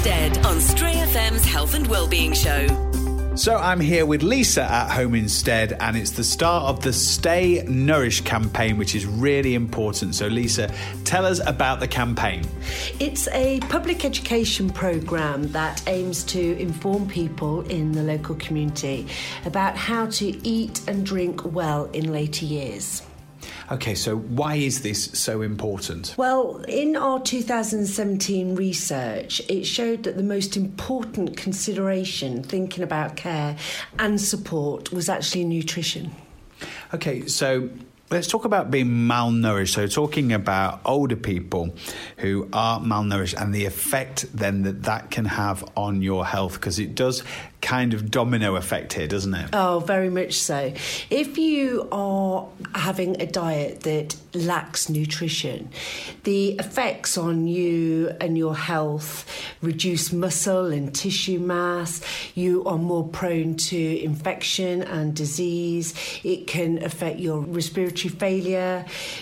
Instead on Stray FM's Health and Wellbeing Show. So I'm here with Lisa at Home Instead, and it's the start of the Stay Nourished campaign, which is really important. So Lisa, tell us about the campaign. It's a public education programme that aims to inform people in the local community about how to eat and drink well in later years. Okay, so why is this so important? Well, in our 2017 research, it showed that the most important consideration thinking about care and support was actually nutrition. Okay, so let's talk about being malnourished. So talking about older people who are malnourished and the effect then that can have on your health, because it does kind of domino effect here, doesn't it? Oh, very much so. If you are having a diet that lacks nutrition, the effects on you and your health reduce muscle and tissue mass. You are more prone to infection and disease. It can affect your respiratory failure,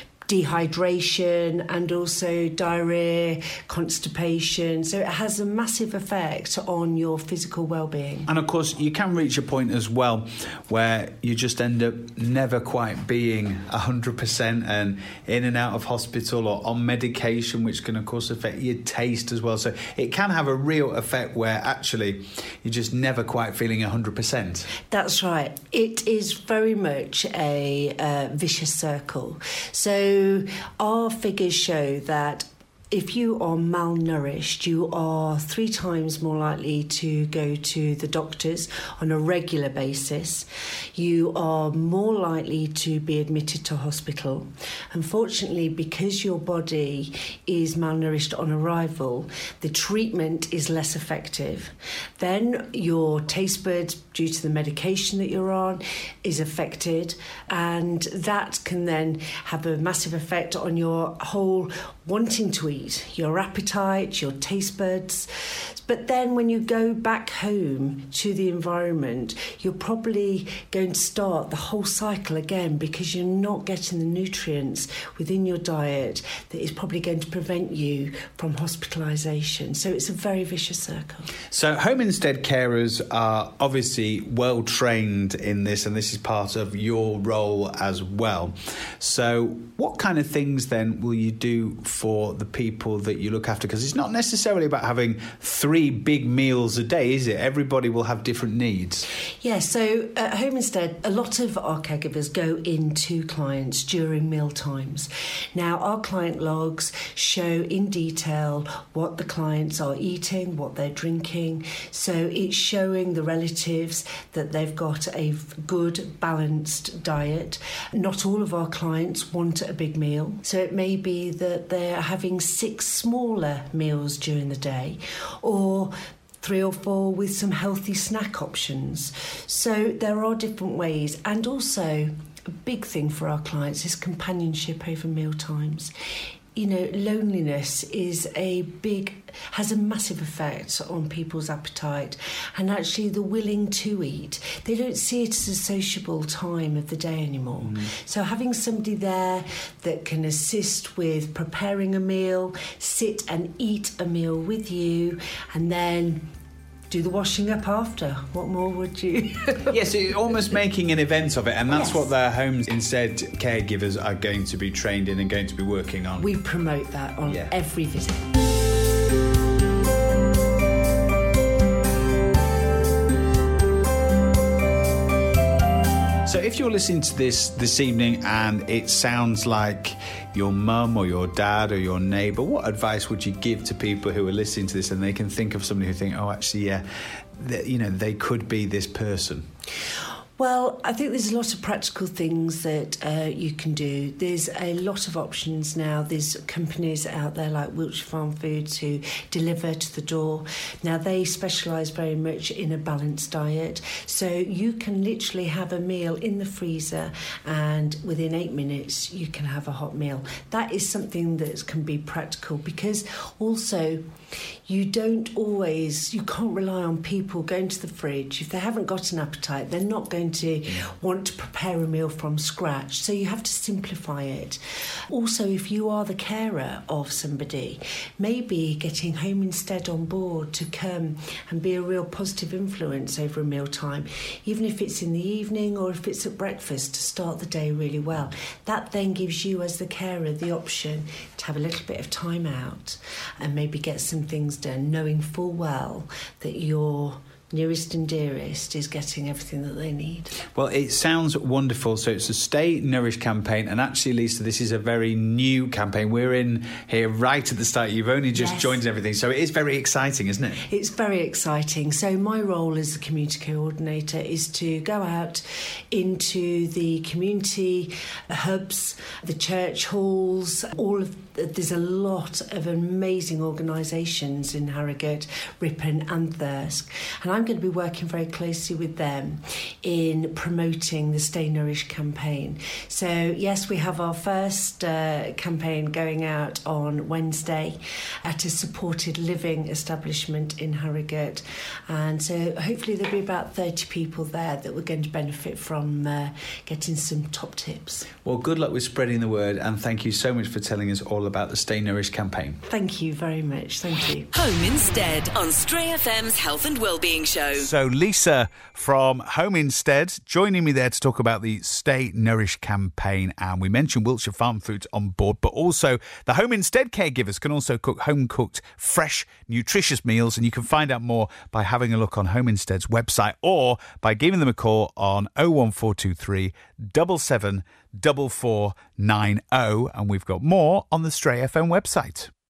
dehydration, and also diarrhea, constipation. So it has a massive effect on your physical well-being. And of course, you can reach a point as well where you just end up never quite being 100% and in and out of hospital or on medication, which can of course affect your taste as well. So it can have a real effect where actually you're just never quite feeling 100%. That's right. It is very much a vicious circle. So our figures show that if you are malnourished, you are 3 times more likely to go to the doctors on a regular basis. You are more likely to be admitted to hospital. Unfortunately, because your body is malnourished on arrival, the treatment is less effective. Then your taste buds, due to the medication that you're on, is affected, and that can then have a massive effect on your whole wanting to eat, your appetite, your taste buds. But then when you go back home to the environment, you're probably going to start the whole cycle again, because you're not getting the nutrients within your diet that is probably going to prevent you from hospitalisation. So it's a very vicious circle. So Home Instead carers are obviously well trained in this, and this is part of your role as well. So what kind of things then will you do for the people that you look after? Because it's not necessarily about having 3 big meals a day, is it? Everybody will have different needs. Yeah, so at Home Instead, a lot of our caregivers go into clients during meal times. Now, our client logs show in detail what the clients are eating, what they're drinking. So it's showing the relatives that they've got a good, balanced diet. Not all of our clients want a big meal. So it may be that they're having 6 smaller meals during the day, or 3 or 4 with some healthy snack options. So there are different ways. And also, a big thing for our clients is companionship over meal times. You know, loneliness has a massive effect on people's appetite and actually the willing to eat. They don't see it as a sociable time of the day anymore. So having somebody there that can assist with preparing a meal, sit and eat a meal with you, and then do the washing up after. What more would you? Yes, almost making an event of it, and that's Yes. what the Home Instead caregivers are going to be trained in and going to be working on. We promote that on every visit. So if you're listening to this evening and it sounds like your mum or your dad or your neighbour, what advice would you give to people who are listening to this and they can think of somebody who think, oh, actually, yeah, they could be this person? Well, I think there's a lot of practical things that you can do. There's a lot of options now. There's companies out there like Wiltshire Farm Foods who deliver to the door. Now, they specialise very much in a balanced diet. So you can literally have a meal in the freezer and within 8 minutes you can have a hot meal. That is something that can be practical, because also you can't rely on people going to the fridge. If they haven't got an appetite, they're not going to want to prepare a meal from scratch. So you have to simplify it. Also, if you are the carer of somebody, maybe getting Home Instead on board to come and be a real positive influence over a mealtime, even if it's in the evening or if it's at breakfast, to start the day really well. That then gives you as the carer the option to have a little bit of time out and maybe get some things done, knowing full well that your nearest and dearest is getting everything that they need. Well, it sounds wonderful. So it's a Stay Nourished campaign, and actually, Lisa, this is a very new campaign. We're in here right at the start. You've only just joined and everything, so it is very exciting, isn't it? It's very exciting. So my role as the community coordinator is to go out into the community hubs, the church halls, there's a lot of amazing organisations in Harrogate, Ripon and Thirsk, and I'm going to be working very closely with them in promoting the Stay Nourished campaign. So yes, we have our first campaign going out on Wednesday at a supported living establishment in Harrogate, and so hopefully there'll be about 30 people there that we're going to benefit from getting some top tips. Well, good luck with spreading the word, and thank you so much for telling us all about the Stay Nourished campaign. Thank you very much. Thank you. Home Instead on Stray FM's Health and Wellbeing Show. So Lisa from Home Instead joining me there to talk about the Stay Nourished campaign, and we mentioned Wiltshire Farm Foods on board, but also the Home Instead caregivers can also cook home-cooked, fresh, nutritious meals, and you can find out more by having a look on Home Instead's website or by giving them a call on 01423 77 4490, and we've got more on the Stray FM website.